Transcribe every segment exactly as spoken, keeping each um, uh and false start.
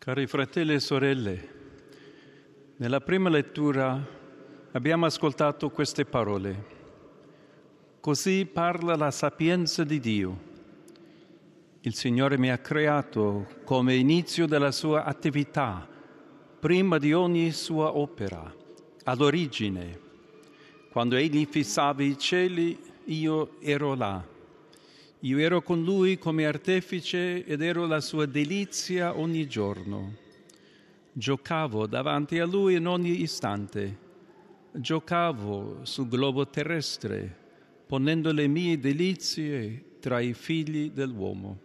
Cari fratelli e sorelle, nella prima lettura abbiamo ascoltato queste parole. Così parla la sapienza di Dio. Il Signore mi ha creato come inizio della sua attività, prima di ogni sua opera, all'origine. Quando Egli fissava i cieli, io ero là. Io ero con Lui come artefice ed ero la sua delizia ogni giorno. Giocavo davanti a Lui in ogni istante. Giocavo sul globo terrestre, ponendo le mie delizie tra i figli dell'uomo.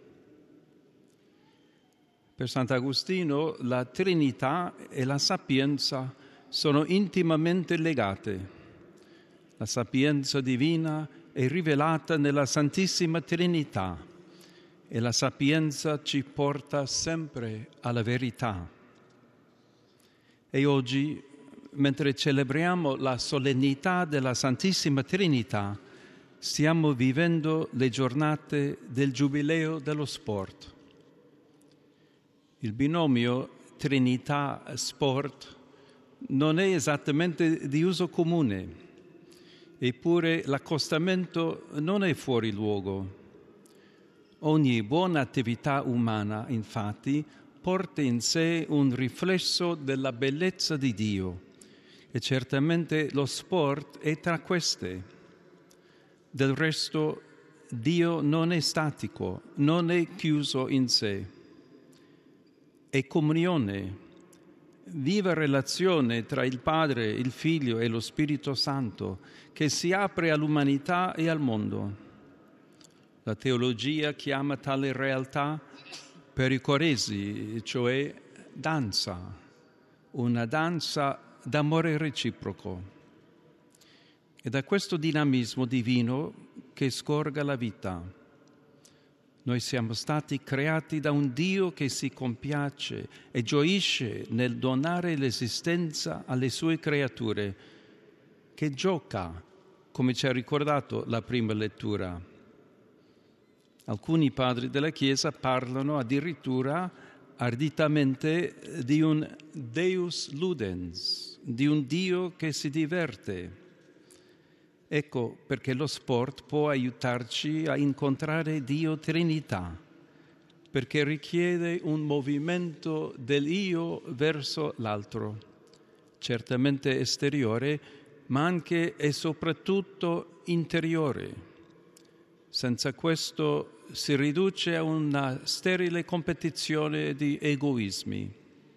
Per Sant'Agostino la Trinità e la sapienza sono intimamente legate. La sapienza divina è rivelata nella Santissima Trinità e la sapienza ci porta sempre alla verità. E oggi, mentre celebriamo la solennità della Santissima Trinità, stiamo vivendo le giornate del Giubileo dello Sport. Il binomio Trinità-Sport non è esattamente di uso comune. Eppure l'accostamento non è fuori luogo. Ogni buona attività umana, infatti, porta in sé un riflesso della bellezza di Dio e certamente lo sport è tra queste. Del resto, Dio non è statico, non è chiuso in sé. È comunione, viva relazione tra il Padre, il Figlio e lo Spirito Santo che si apre all'umanità e al mondo. La teologia chiama tale realtà pericoresi, cioè danza, una danza d'amore reciproco. È da questo dinamismo divino che scorga la vita. Noi siamo stati creati da un Dio che si compiace e gioisce nel donare l'esistenza alle sue creature, che gioca, come ci ha ricordato la prima lettura. Alcuni padri della Chiesa parlano addirittura arditamente di un Deus ludens, di un Dio che si diverte. Ecco perché lo sport può aiutarci a incontrare Dio Trinità, perché richiede un movimento dell'io verso l'altro, certamente esteriore, ma anche e soprattutto interiore. Senza questo si riduce a una sterile competizione di egoismi.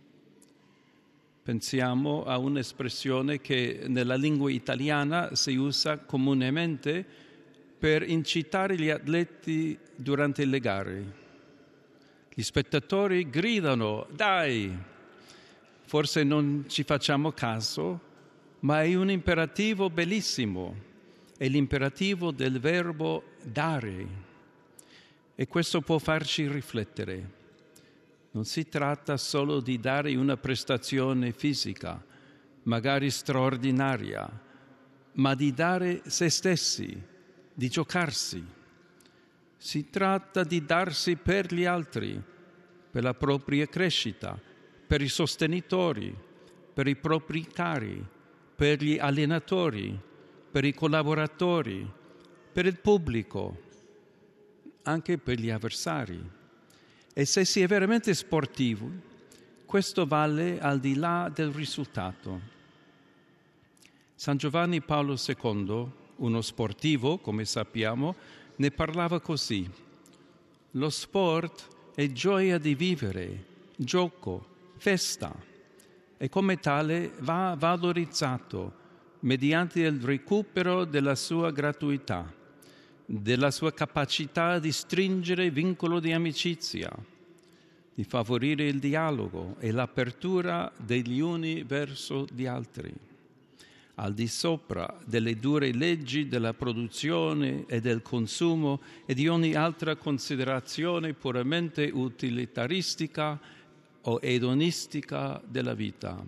Pensiamo a un'espressione che nella lingua italiana si usa comunemente per incitare gli atleti durante le gare. Gli spettatori gridano, dai! Forse non ci facciamo caso, ma è un imperativo bellissimo. È l'imperativo del verbo dare. E questo può farci riflettere. Non si tratta solo di dare una prestazione fisica, magari straordinaria, ma di dare se stessi, di giocarsi. Si tratta di darsi per gli altri, per la propria crescita, per i sostenitori, per i propri cari, per gli allenatori, per i collaboratori, per il pubblico, anche per gli avversari. E se si è veramente sportivo, questo vale al di là del risultato. San Giovanni Paolo secondo, uno sportivo, come sappiamo, ne parlava così. Lo sport è gioia di vivere, gioco, festa, e come tale va valorizzato mediante il recupero della sua gratuità, della sua capacità di stringere vincolo di amicizia, di favorire il dialogo e l'apertura degli uni verso gli altri, al di sopra delle dure leggi della produzione e del consumo e di ogni altra considerazione puramente utilitaristica o edonistica della vita.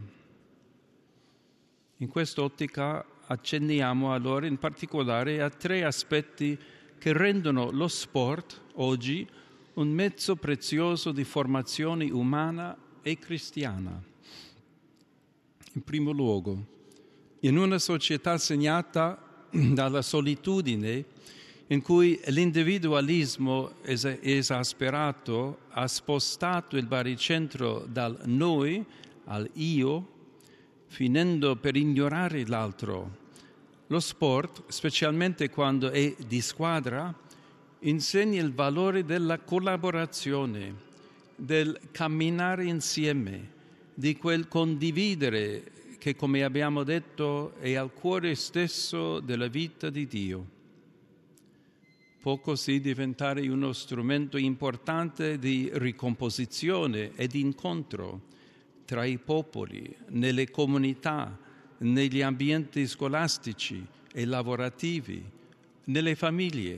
In quest'ottica accenniamo allora in particolare a tre aspetti che rendono lo sport oggi un mezzo prezioso di formazione umana e cristiana. In primo luogo, in una società segnata dalla solitudine, in cui l'individualismo es- esasperato ha spostato il baricentro dal noi al io, finendo per ignorare l'altro. Lo sport, specialmente quando è di squadra, insegna il valore della collaborazione, del camminare insieme, di quel condividere che, come abbiamo detto, è al cuore stesso della vita di Dio. Può così diventare uno strumento importante di ricomposizione e di incontro tra i popoli, nelle comunità, negli ambienti scolastici e lavorativi, nelle famiglie.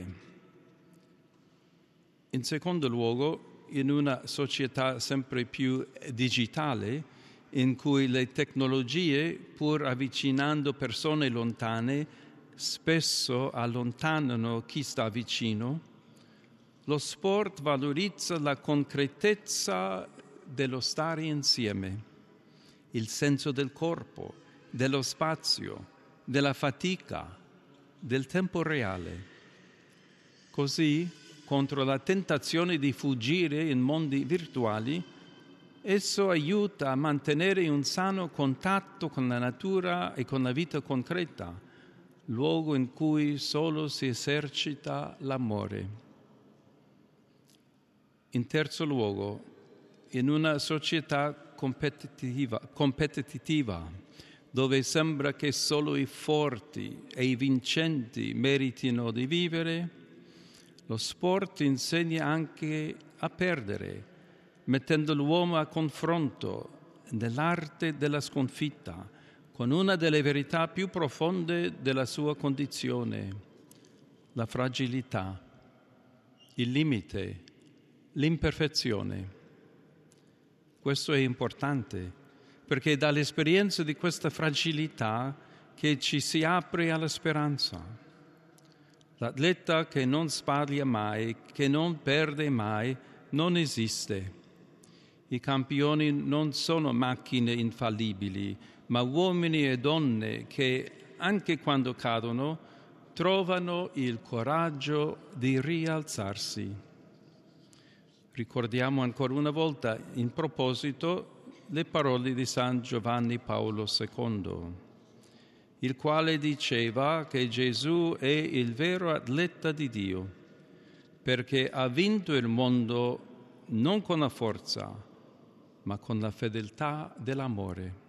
In secondo luogo, in una società sempre più digitale, in cui le tecnologie, pur avvicinando persone lontane, spesso allontanano chi sta vicino, lo sport valorizza la concretezza dello stare insieme, il senso del corpo, dello spazio, della fatica, del tempo reale. Così, contro la tentazione di fuggire in mondi virtuali, esso aiuta a mantenere un sano contatto con la natura e con la vita concreta, luogo in cui solo si esercita l'amore. In terzo luogo, in una società competitiva, competitiva, dove sembra che solo i forti e i vincenti meritino di vivere, lo sport insegna anche a perdere, mettendo l'uomo a confronto nell'arte della sconfitta, con una delle verità più profonde della sua condizione, la fragilità, il limite, l'imperfezione. Questo è importante, perché è dall'esperienza di questa fragilità che ci si apre alla speranza. L'atleta che non sbaglia mai, che non perde mai, non esiste. I campioni non sono macchine infallibili, ma uomini e donne che, anche quando cadono, trovano il coraggio di rialzarsi. Ricordiamo ancora una volta, in proposito, le parole di San Giovanni Paolo secondo, il quale diceva che Gesù è il vero atleta di Dio, perché ha vinto il mondo non con la forza, ma con la fedeltà dell'amore.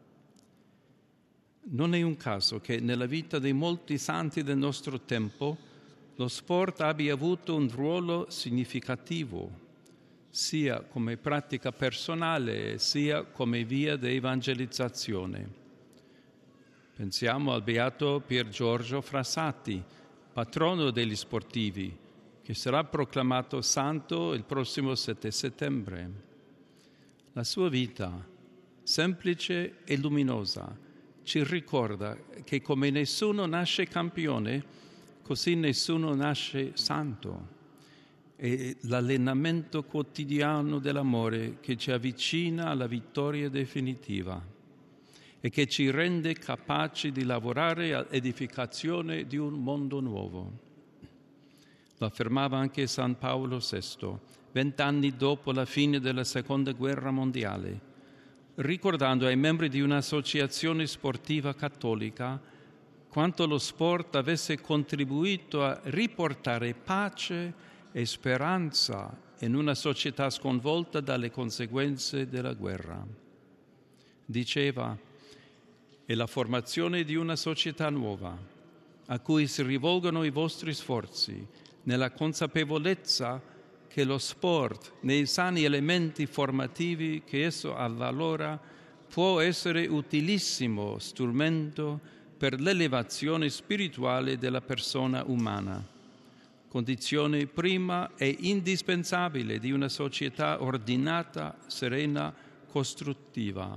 Non è un caso che nella vita di molti santi del nostro tempo lo sport abbia avuto un ruolo significativo, sia come pratica personale sia come via di evangelizzazione. Pensiamo al beato Pier Giorgio Frassati, patrono degli sportivi, che sarà proclamato santo il prossimo sette settembre. La sua vita, semplice e luminosa, ci ricorda che come nessuno nasce campione, così nessuno nasce santo. È l'allenamento quotidiano dell'amore che ci avvicina alla vittoria definitiva e che ci rende capaci di lavorare all'edificazione di un mondo nuovo. Lo affermava anche San Paolo sesto, vent'anni dopo la fine della Seconda Guerra Mondiale, ricordando ai membri di un'associazione sportiva cattolica quanto lo sport avesse contribuito a riportare pace e speranza in una società sconvolta dalle conseguenze della guerra. Diceva, è la formazione di una società nuova, a cui si rivolgono i vostri sforzi, nella consapevolezza che lo sport, nei sani elementi formativi che esso avvalora, può essere utilissimo strumento per l'elevazione spirituale della persona umana, condizione prima e indispensabile di una società ordinata, serena, costruttiva.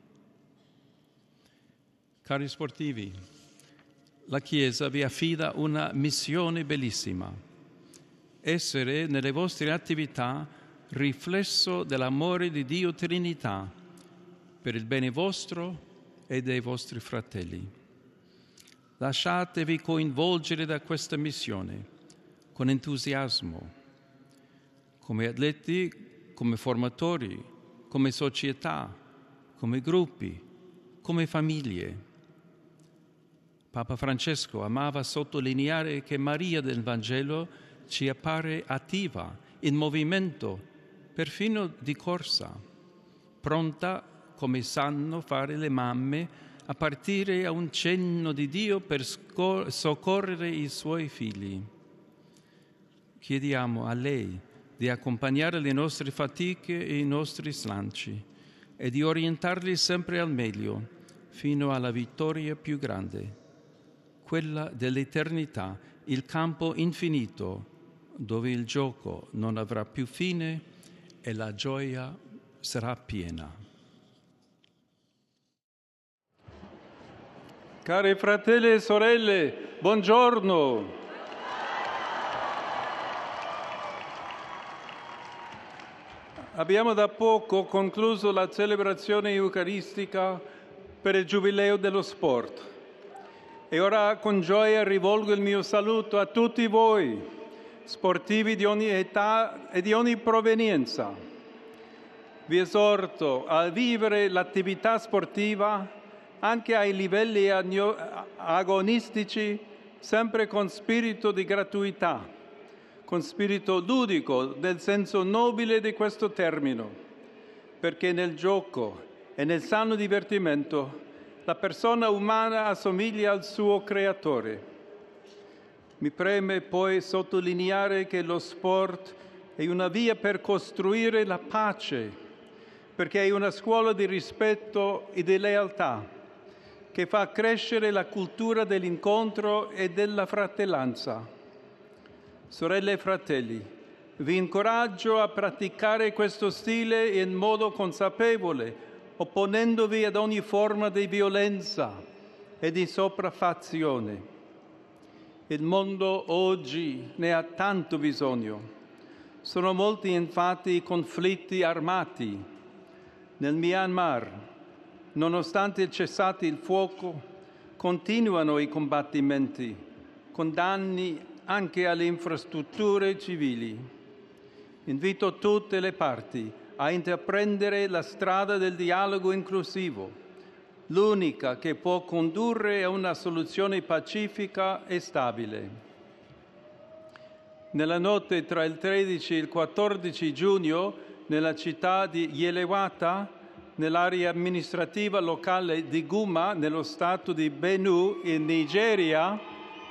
Cari sportivi, la Chiesa vi affida una missione bellissima: essere nelle vostre attività riflesso dell'amore di Dio Trinità, per il bene vostro e dei vostri fratelli. Lasciatevi coinvolgere da questa missione con entusiasmo, come atleti, come formatori, come società, come gruppi, come famiglie. Papa Francesco amava sottolineare che Maria del Vangelo ci appare attiva, in movimento, perfino di corsa, pronta, come sanno fare le mamme, a partire a un cenno di Dio per scor- soccorrere i suoi figli. Chiediamo a lei di accompagnare le nostre fatiche e i nostri slanci e di orientarli sempre al meglio, fino alla vittoria più grande, quella dell'eternità, il campo infinito, dove il gioco non avrà più fine e la gioia sarà piena. Cari fratelli e sorelle, buongiorno. Abbiamo da poco concluso la celebrazione eucaristica per il Giubileo dello Sport e ora con gioia rivolgo il mio saluto a tutti voi, sportivi di ogni età e di ogni provenienza. Vi esorto a vivere l'attività sportiva anche ai livelli agonistici, sempre con spirito di gratuità, con spirito ludico, nel senso nobile di questo termine, perché nel gioco e nel sano divertimento la persona umana assomiglia al suo creatore. Mi preme poi sottolineare che lo sport è una via per costruire la pace, perché è una scuola di rispetto e di lealtà, che fa crescere la cultura dell'incontro e della fratellanza. Sorelle e fratelli, vi incoraggio a praticare questo stile in modo consapevole, opponendovi ad ogni forma di violenza e di sopraffazione. Il mondo oggi ne ha tanto bisogno. Sono molti infatti i conflitti armati. Nel Myanmar, nonostante il cessate il fuoco, continuano i combattimenti, con danni anche alle infrastrutture civili. Invito tutte le parti a intraprendere la strada del dialogo inclusivo, l'unica che può condurre a una soluzione pacifica e stabile. Nella notte tra il tredici e il quattordici giugno, nella città di Yelewata, nell'area amministrativa locale di Guma, nello stato di Benue, in Nigeria,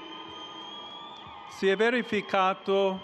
si è verificato,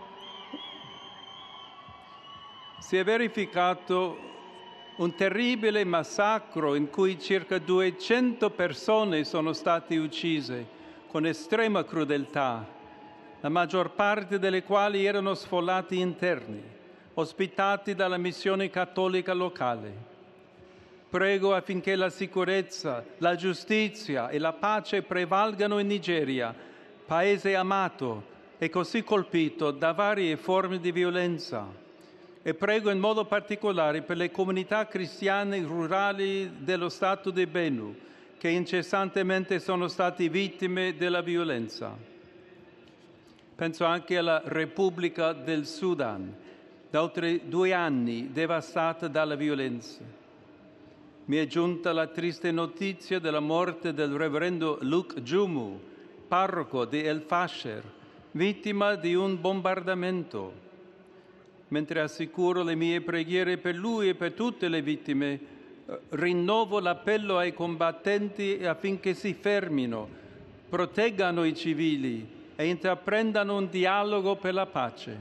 si è verificato un terribile massacro in cui circa duecento persone sono state uccise con estrema crudeltà, la maggior parte delle quali erano sfollati interni, ospitati dalla missione cattolica locale. Prego affinché la sicurezza, la giustizia e la pace prevalgano in Nigeria, paese amato e così colpito da varie forme di violenza. E prego in modo particolare per le comunità cristiane rurali dello Stato di Benue, che incessantemente sono stati vittime della violenza. Penso anche alla Repubblica del Sudan, da oltre due anni devastata dalla violenza. Mi è giunta la triste notizia della morte del reverendo Luke Jumu, parroco di El Fasher, vittima di un bombardamento. Mentre assicuro le mie preghiere per lui e per tutte le vittime, rinnovo l'appello ai combattenti affinché si fermino, proteggano i civili e intraprendano un dialogo per la pace.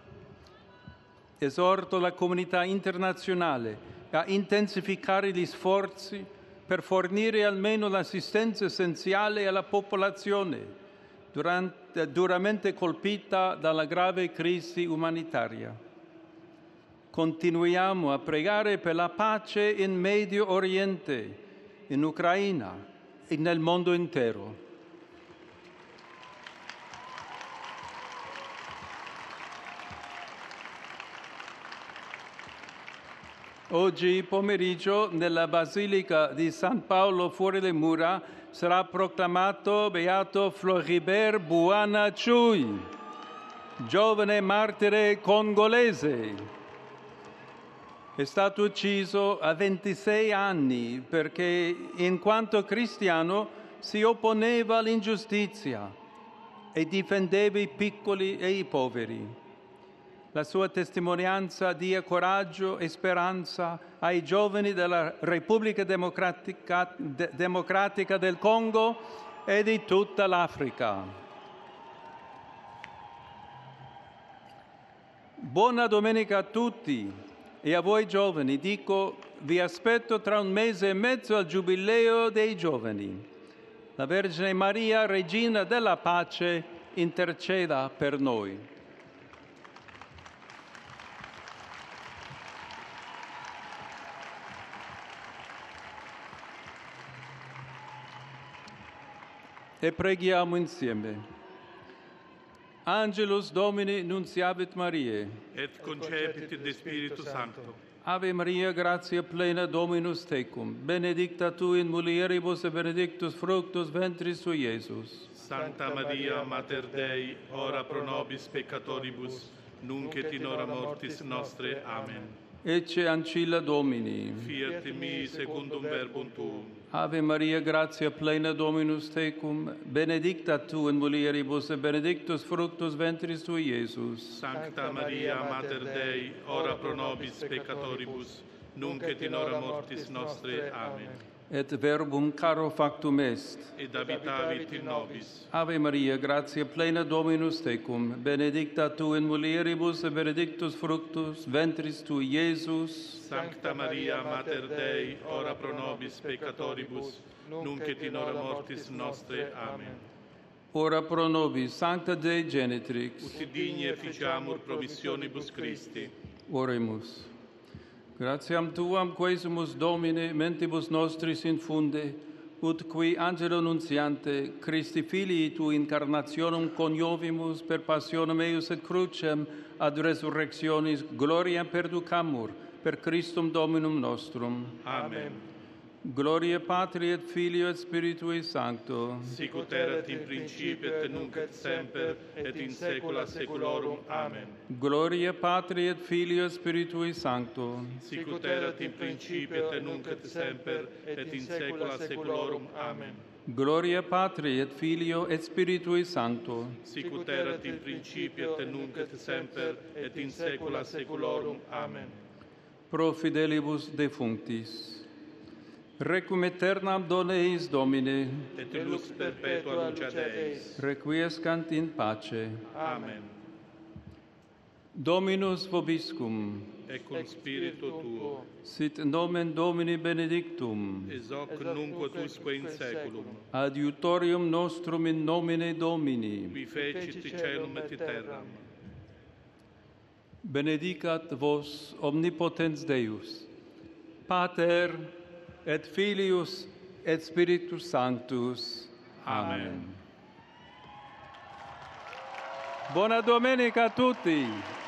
Esorto la comunità internazionale a intensificare gli sforzi per fornire almeno l'assistenza essenziale alla popolazione durante, duramente colpita dalla grave crisi umanitaria. Continuiamo a pregare per la pace in Medio Oriente, in Ucraina e nel mondo intero. Oggi pomeriggio nella Basilica di San Paolo fuori le mura sarà proclamato Beato Floribert Buana-Chui, giovane martire congolese. È stato ucciso a ventisei anni perché, in quanto cristiano, si opponeva all'ingiustizia e difendeva i piccoli e i poveri. La sua testimonianza dia coraggio e speranza ai giovani della Repubblica Democratica, de, Democratica del Congo e di tutta l'Africa. Buona domenica a tutti e a voi giovani. Dico, vi aspetto tra un mese e mezzo al Giubileo dei Giovani. La Vergine Maria, Regina della Pace, interceda per noi. E preghiamo insieme. Angelus Domini nunciavit Mariae. Et concepit de Spiritu Sancto. Ave Maria, gratia plena, Dominus tecum. Benedicta tu in mulieribus e benedictus fructus ventris tui, Iesus. Sancta Maria, Mater Dei, ora pro nobis peccatoribus, nunc et in hora mortis nostre. Amen. Ecce ancilla Domini. Fiat in mi secundum verbum tuum. Ave Maria, gratia plena, Dominus tecum, benedicta tu in mulieribus e benedictus fructus ventris tui, Iesus. Sancta Maria, Mater Dei, ora pro nobis peccatoribus, nunc et in hora mortis nostre. Amen. Et verbum caro factum est. Et habitavit in nobis. Ave Maria, gratia plena, Dominus tecum, benedicta tu in mulieribus e benedictus fructus ventris tui, Iesus. Sancta Maria, Mater Dei, ora pro nobis peccatoribus, nunc et in hora mortis nostre. Amen. Ora pro nobis, Sancta Dei Genitrix. Ut digni efficiamur promissionibus Christi. Oremus. Gratiam Tuam quesumus Domine mentibus nostris infunde, ut qui angelo nunciante, Christi Filii tu incarnationem coniovimus per passionem eius et crucem ad resurrectionis gloriam perducamur per Christum Dominum nostrum. Amen. Gloria Patri et Filio et Spiritui Sancto. Sic ut erat in principio et nunc et semper et in saecula saeculorum. Amen. Gloria Patri et Filio et Spiritui Sancto. Sic ut erat in principio et nunc et semper et in saecula saeculorum. Amen. Gloria Patri et Filio et Spiritui Sancto. Sic ut erat in principio et nunc et semper et in saecula saeculorum. Amen. Pro fidelibus defunctis. Requiem aeternam dona eis Domine. Et lux perpetua luceat eis. Requiescant in pace. Amen. Dominus vobiscum. Et cum spiritu tuo. Sit nomen Domini benedictum. Ex hoc nunc et usque in saeculum. Adiutorium nostrum in nomine Domini. Qui fecit caelum et terram. Benedicat vos omnipotens Deus, Pater et Filius et Spiritus Sanctus. Amen. Buona domenica a tutti!